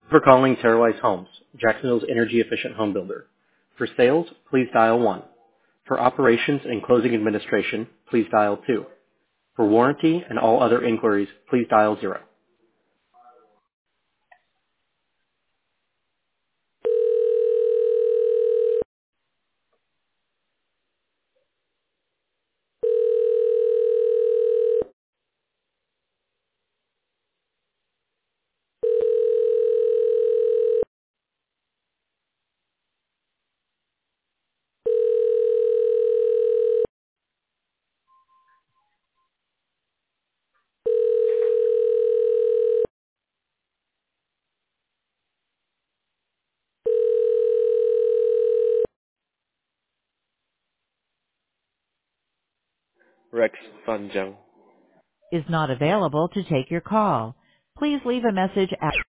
For calling Terrawise Homes, Jacksonville's energy-efficient home builder. For sales, please dial 1. For operations and closing administration, please dial 2. For warranty and all other inquiries, please dial 0. Rex Fanjang. Is not available to take your call. Please leave a message at